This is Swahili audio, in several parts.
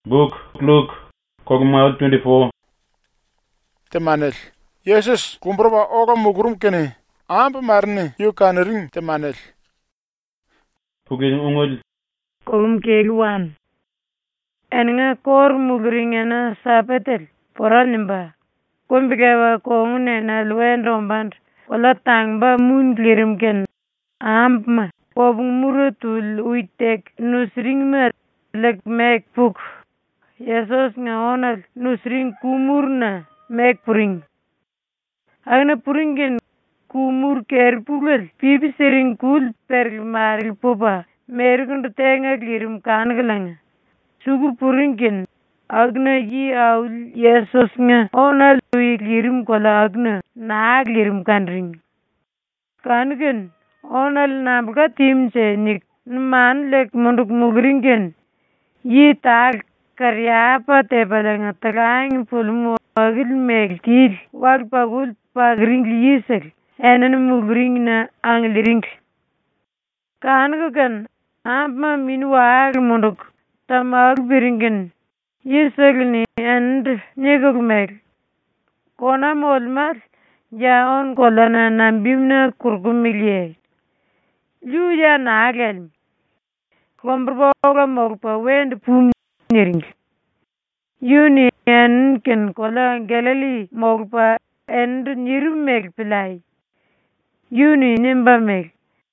Book Luke Kogmal 24. Temanel. Yesus kumproba oga mugurum kene. Ampa marne yu kanaring temanel. Pugin ungol. Kogum keluan. Enga kor muguring ena sapetel. Poral nimba. Kumbigawa kongune na luen romband. Wala tangba mun glirim ken. Ampma. Kobung murutul uitek nusring me lek mek puk. Yesus nga onal nusring kumurna mek puring. Agna puringen kumur ker pugel pipi sering kul per maril popa mergun tenga glirim kangalang. Sugu puringen agna yi aul Yesus nga onal wi glirim kola agna na glirim kanring. Kangen onal nabga timse nik man lek munduk mugringen yi tag karyapa te balanga tagang pulmo agil megtil wag pagul pagring yisel enen mugring na angliring kangan amma min wag munduk tamag biringen yisel ni and negog meg kona molmal ya on kolana nambimna kurgumilye luya nagel kombrboga mogpa wend pum niring yuni en ken kola galali mogpa and nirum meg pilai yuni nimba meg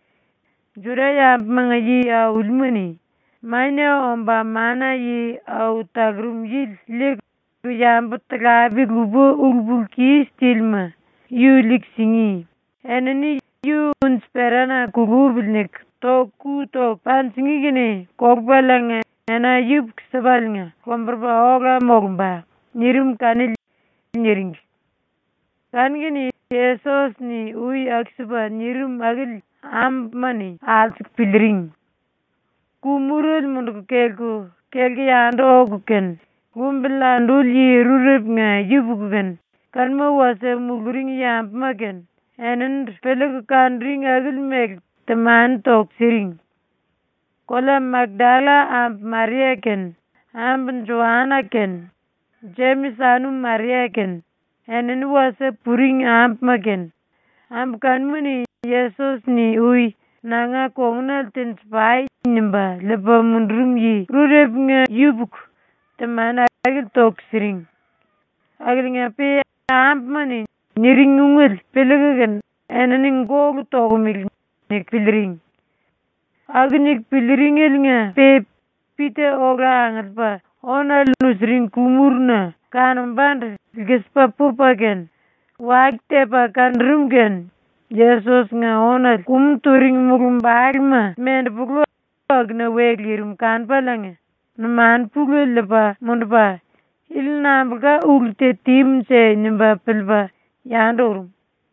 juraya mangayi a ulmuni maine omba mana yi au tagrum yil lik yambutga bigubo ulbulki stilma yu liksingi eneni yu unsperana kugubilnik to kuto pansingi gine kokbalanga ena yub sabalnga kombrba oga mogba nirum kanil niring kangini Yesus ni ui aksba nirum agil amani altik pilring kumurul mundu kelku yando oguken kumbilandul yi rurib nga yubugen kanma wase muguring yampmagen enen peleg kandring agil meg teman tok siring kola Magdala amp Maria ken amp Joanna ken James anu Maria ken enen wase puring amp magen amp kanmuni Yesus ni ui nanga kongnal ten spai nimba leba mundrum yi rureb nga yubuk teman agil tok siring agil nga pe amp mani niring ungul pelegen enen ngog togumil nik pilring agnik pilringel nga pe pite oga angatpa ona nusring kumurna kanamband gespa pupagen wagtepa kanrumgen Yesus nga ona kumturing mugumbalma mend puglo agna weglirum kanpalange numan puglo lepa mundpa ilnambga ulte timse nimba pilba yandorum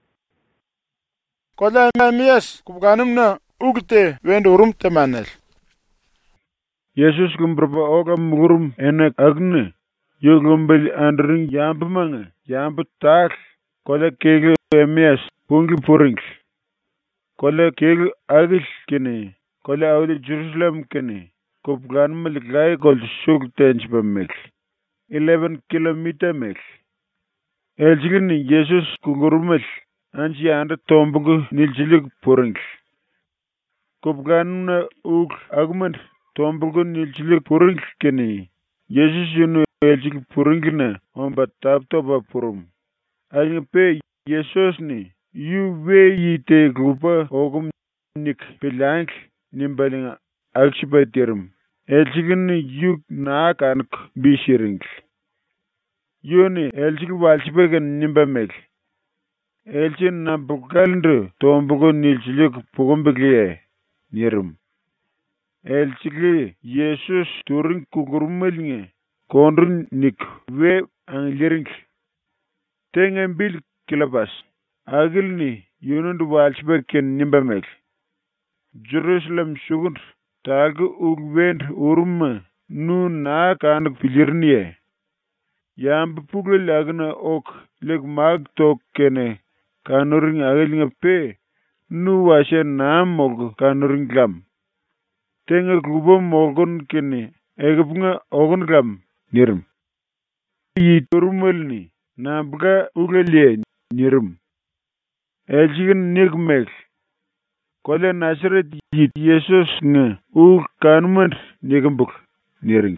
Kola miyas kubganum na ugte wendorum temanel. Yesus kumproba oga mugurum enak agne yogumbel andring yampmanga yamp tak kola kege miyas pungi puring kola kege agil kene kola awli Jerusalem kene kubganum ligai kol shuk tench bamek 11 kilometer mek elchigini Yesus kungurumel anji anda tombugu niljilig puring kubganum na ug agmand tombugu niljilig puring kene Yesus yunu elchig puring na omba taptoba purum ayng pe Yesus ni yu we yite grupa ogum nik pilank nimbalinga akshiba tirum elchigini yuk na kank bishiring yuni elchig walchibagan nimbamek elchin na bukalndre tombugu niljilig pugumbiglie nirum elchigi Yesus turing kugurmelnge kondrun nik we angliring tengambil kilabas agilni yunundu walchbaken nimbamek Jerusalem shugun tagu ugwend urma nu na kanuk pilirnie yamb puglo lagna ok leg mag tok kene kanuring agilinga pe nu washe na mog kanuring glam tenga gubo mogon kene egpunga ogon glam nirim. Yi turmalni nabga ugalie nirim. Elchigin nigmek. Kole Nazaret yit Yesus nga kanman nigambuk niring.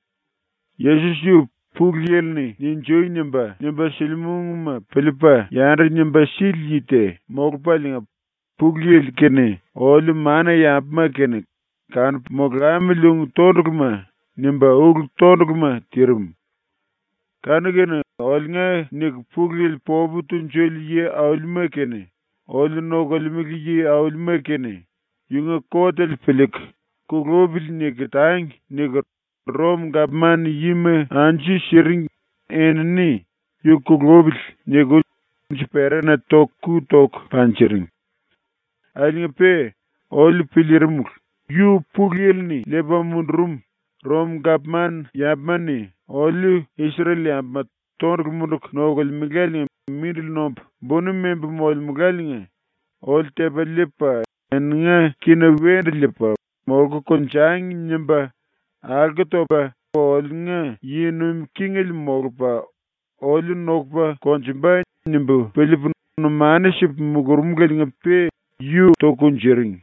Yesus yu puglielni ninjoy nyamba silmungma pelipa yanri nyamba sil yite mogpalinga pugliel kene olu mana yapma kene kan mogamilung todugma nyamba todugma tirum. Kanugene olnga nig pugliel pobutun joliye aulma kene olu nogolmigi aulma kene yunga kotel pelik kugobil nig Rom gabman yime anji shiring enni yukugobil nego jipere tok panchiring. Alingape ol pilirmuk yu pugielni leba mundrum Rom gabman yabmani ol Israel yabma torg muduk nogol migalinga middle nomp bonu membe mol migalinga ol tebalipa enga kina wendlipa mogo konchang nyamba Agatoba olnga yinum kingel mogba olu nokba konjimba nimbu pelip numaniship mugurum galinga pe yu tokunjiring.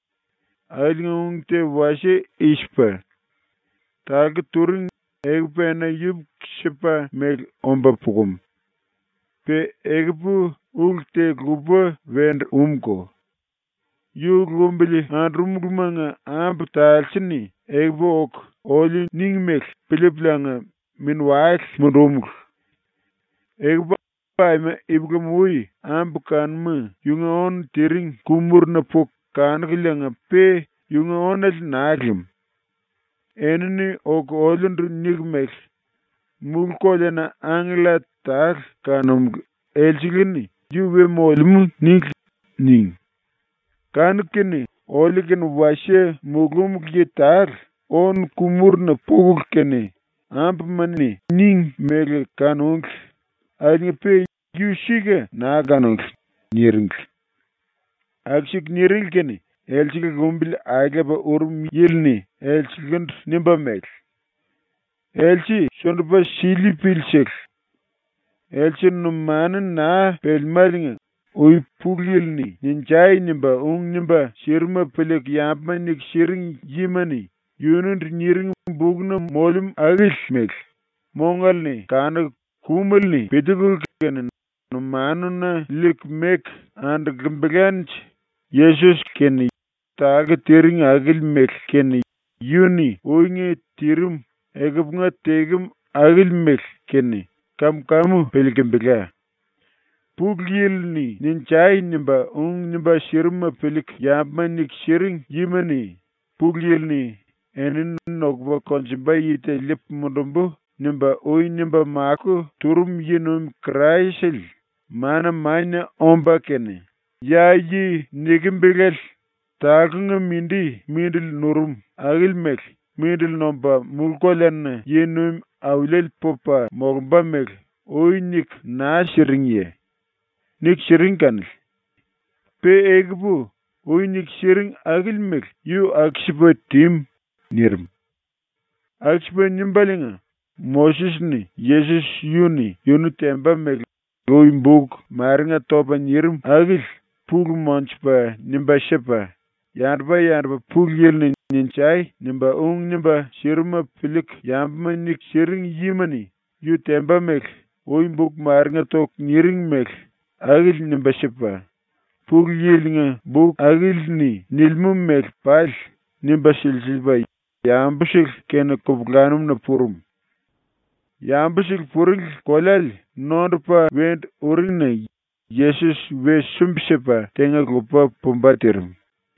Alinga washe ishpa. Tag turing egpena yub shipa meg omba pugum. Pe egpu ulte guba vend umko. Yu gumbili andrumgumanga amputalchini egbo ok oli ningmek piliplanga min waik mundumuk. Egbo paime ibgamui ampukanmu yunga on tiring kumur na pok kanagilanga pe yunga onal naglim. Enini ok olundru nigmek mulkolena angla tak kanum elchigini yuwe molmu ning. Kanukini olikin washe mugum gitar on kumur na puguk kene ampmani ning mele kanung alingape yushige na kanung niring. Akshik niring kene elchige gumbil agaba yilni elchigand nimba mek. Elchi shonba shili pilshek. Elchi numanan na pelmalinga Uy puglilni, ninjay nimba, nimba, shirma pelek yapmanik shiring yimani, yunun niring bugna molum agil mek. Mongalni, kana kumalni, pedugul kenen, numanuna lik mek, and gimbaganch, Jesus keni, taga tiring agil mek keni, yuni, uyngi tirum, egabnga tegum agil mek keni, kamu pelgimbaga. Puglilni ninjay nimba nimba shirma pelik yabmanik shiring yimani puglilni enin nogba konjimba yite lip mudumbu nimba nimba maku turum yinum kraishil mana omba kene yayi nigimbigel tagunga mindil nurum agil mindil nomba mulkolen yinum awlel popa mogba mek nik na shiring ye nik shiring kan pe egbu nik shiring agil mek yu akshiba tim nirm akshiba nimbalinga Moses ni Jesus yunu temba mek imbuk maringa toba nirm agil pug monchpa nimba shepa yarba pug yel ninchay nimba nimba shirma pilik yamba nik shiring yimani yu temba mek imbuk maringa tok niring mek agil nimba shipa pug yilinga buk agil ni nilmum mek pal nimba shilba yambashik kena kubganum na purum yambashik puril kolal nondpa wend urina Jesus we shumshipa tenga gupa pumbatirum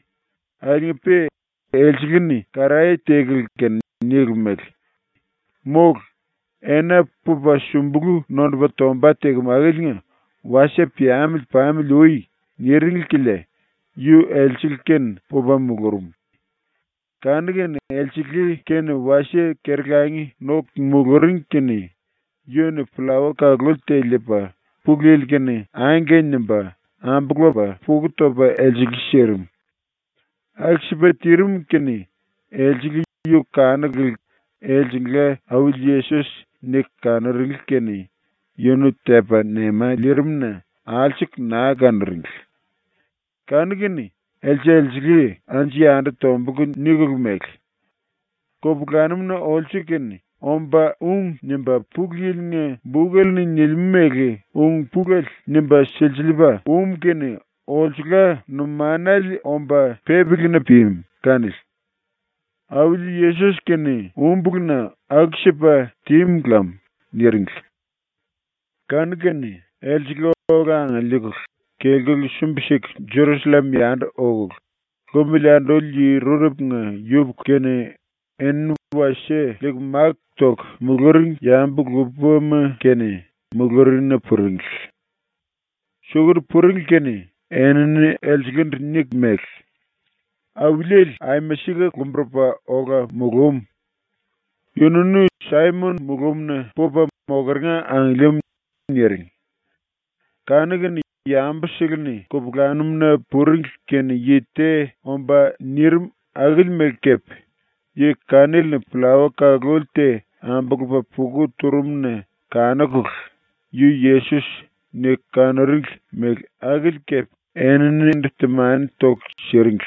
pe elchigini karay tegil ken nirmek mok ena pupa shumbugu nondpa tomba tegum agilnga washe pamil ui niring kile yu elchilken pupa mugurum kangen elchiki ken washe kergangi nok mugurin kene yun flower ka glote lepa pugil kene angen nimba ambugba pugutoba elchiki sherum akshibatirum kene elchiki yu kanagil eljingle awil Jesus nik kanaril keni yonu tepa nema lirimna alchik na kanaril. Kanigini eljigi anji anda tombukun nigugmek. Kopganumna olchikeni omba nimba pugil nge bugel ni nilmege pugel nimba shiljliba keni olchika numanali omba pebigina pim kanil. Awil Jesus keni bugna akshipa timglam niring. Kanigini eljigi ogang liguk kelgul shumbishik Jerusalem yand ogul. Gombilandol yi rurup nga yub keni en washe lig maktok mugurin yambu gupum keni mugurin na puring. Sugur puring keni en elsigin nik mek. Awilel ay mashiga kumpropa oga mugum. Yununu Simon mugum na popa mogarnga anglim niring. Kanagani yambu signi kupganum na puring keni yite omba nirim agil mekep. Ye kanil na pulawa kagolte ambagupa pugu turum na kanakuk. Yu Jesus ne kanaring meg agil kep enin timan tok shiring.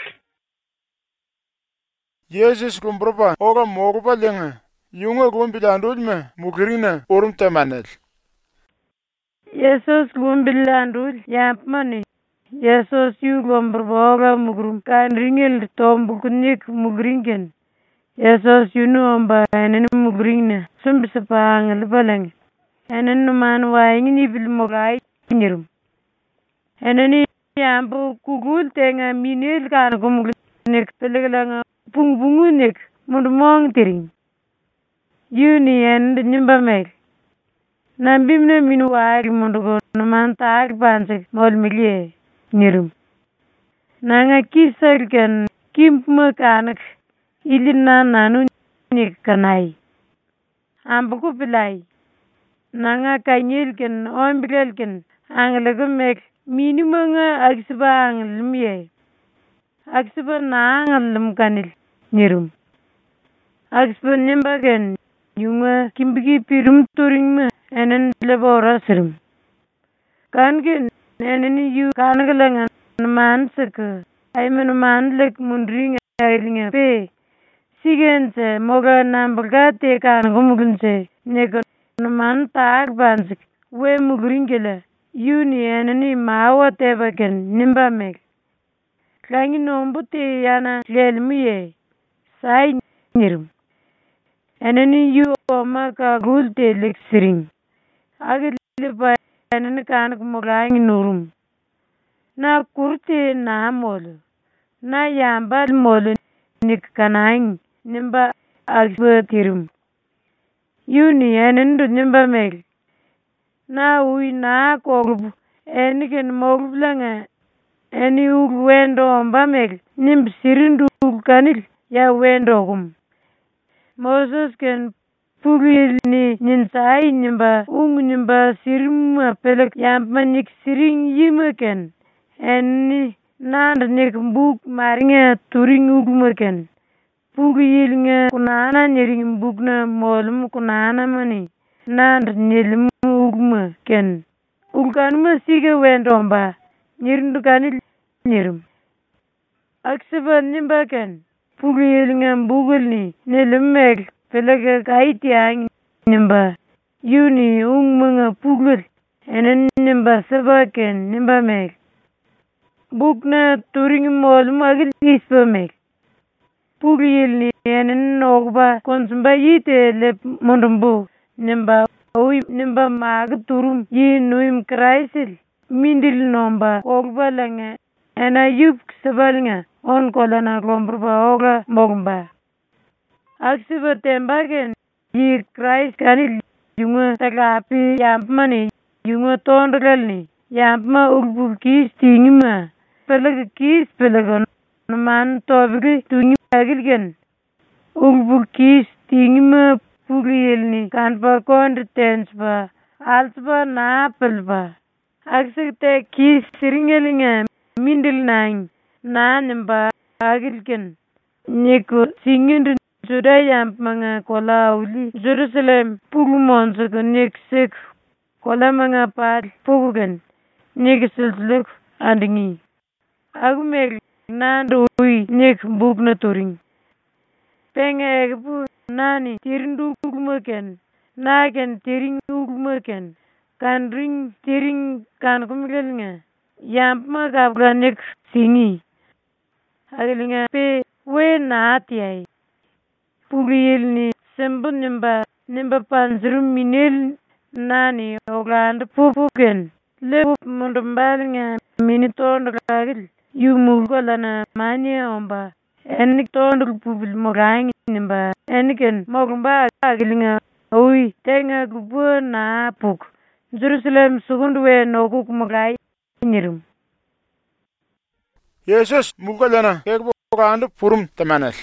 Jesus kumpropa oga mogupa lenga yunga gumbilandul me mugirina orum temanel. Jesus gumbilandul yampmani. Jesus yu gompropa oga mugurum kan ringel tombukunik mugringen. Jesus yunu omba enen mugringna sumbisapa angalbalang. Enen numan waingni bil mogai nyirum. Eneni yambu kugul tenga minil kan kumugnik peleglang pungunik mundumong tiring. Yuni en nyimba meg. Nambimne minu waag mundugo numan taag bansik mol milie nyirum. Nanga kisal kan kimpma kanak ilina nanu nik kanai. Ambuku pilai. Nanga kanyil kan ombilel kan anglagum meg minimanga agsiba anglimye. Agsiba na anglim kanil nyirum. Agsiba nyimba kan yunga kimbigi pirum turing me enen lebora sirum. Kankin enen yu kanagalangan man saka ayman man lek mundring aylinga pe sigense moga nambagate kanagumugunse neko man taag bansik we mugringela yuni eneni mawa tebaken nimba meg. Kangi nombuti yana lelmiye sai nyirum. Eneni yu oma ka gulte leksiring. Agil lipa eneni kanak mogaing nurum. Na kurti na molo. Na yambal molo nik kanaing nimba agspetirum. Yuni enendu nimba meg. Na ui na kogubu eniken mogublanga eni ug wendo omba meg nimb sirindu ug kanil ya wendo gum. Moses ken pugil ni ninsai nimba nimba sirim pelek yampa nik siring yima ken eni nand nik mbuk maringa turing ug ken. Pugil nga kunana nyiring mbuk na molum kunana mani nand nilim ugma ken. Ulkanuma sige wendo omba nyirindu kanil nyirum. Aksiba nimba ken. Pugil nga mbugil ni nilim meg pelek kaitiang nimba. Yuni mga pugil enen nimba saba ken nimba meg. Buk na turing molum agil ispa meg. Pugil ni enen ogba konsumba yite lep mundumbu nimba. Ui nimba maag turum yi nuim kraisil mindil nomba ogba langa ena yub sabal nga on kolana gombrba oga mogba. Aksiba tembagen yi krais kanil yunga tagapi yampmani yunga tondrel ni yampma ugbul kis tingima pelag kis pelagon man tobri tungi agilgen ugbul kis tingima pugil ni kanpa konditens ba alsba na pelba. Aksite kis siringelinga mindil nang na nimba agilgen niku singindu Juda yamp mga kola uli Jerusalem pulumonso nik sik kola mga pat pugugan nik silsluk andingi. Agumek nando ui nik buk na turing. Penge bu nani tirindu ugmuken naken tiring ugmuken kan ring tiring kan kumgelnga yamp mga nik singi. Agilinga pe we na atiai. Pugil ni sembun nimba panzrum minil nani ogland pupuken le mundumbal nga minitondo kagil yumu golana mani omba enik tondo pubil mogang nimba eniken mogumba agilinga oi tenga gubu na puk Jerusalem sugunduwe nokuk mogai nirum. Yesus mugalana kegbo gandu purum tamanal.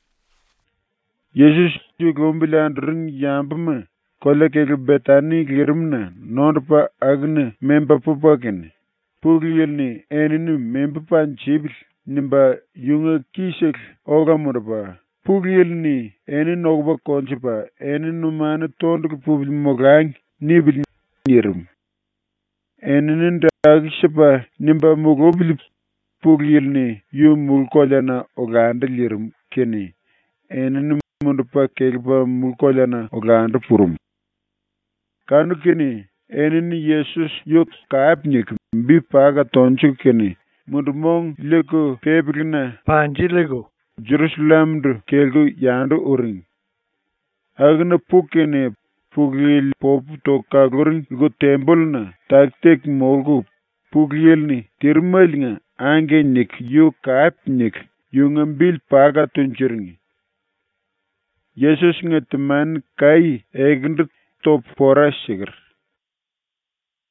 Yesus yugumbilan ring yambma kola kege betani girimna nonpa agne memba pupaken puglilni eninu memba panchibil nimba yunga kishek ogamurba puglilni enin ogba konchipa eninu mana tondu pubil mogang nibil nirum eninin dagishipa nimba mugobil puglilni yumul kolana oganda lirum keni eninu mundu pa kegba mukolana oganda purum. Kanu kini enini Yesus yuk kaapnik mbi paga tonchu kini mundu mong leko pebrina panji lego Jerusalem du kelgu yandu uring. Agna pukene pugil popu to kaguring go temple na taktek molgu pugilni tirmalinga ange nik yuk kaapnik yungambil paga tonchuringi. Yesus ngeteman kai egnd top pora sigr.